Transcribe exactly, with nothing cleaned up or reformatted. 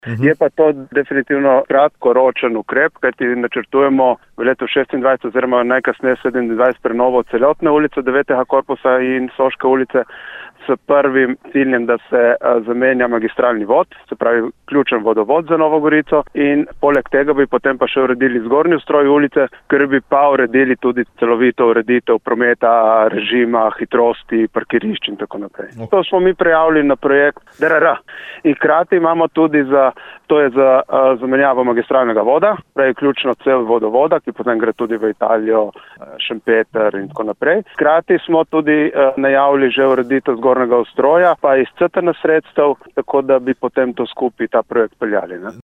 Mhm. Je pa to definitivno kratkoročen ukrep, kajti načrtujemo v letu šestindvajset oziroma najkasneje sedemindvajset prenovo celotne ulice devetega korpusa in Soške ulice s prvim ciljem, da se zamenja magistralni vod, se pravi ključen vodovod za Novo Gorico, in poleg tega bi potem pa še uredili zgornji ustroj ulice, ker bi pa uredili tudi celovito ureditev prometa, režima, hitrosti, parkirišč in tako naprej. Okay. To smo mi prijavili na projekt D R R. In hkrati imamo tudi za, to je za uh, zamenjavo magistralnega voda, pravi ključno cev vodovoda, ki potem gre tudi v Italijo, uh, Šempeter in tako naprej. Hkrati smo tudi uh, najavili že ureditev zgornjega ustroja, pa iz C T N sredstev, tako da bi potem to skupaj ta projekt peljali. Ne?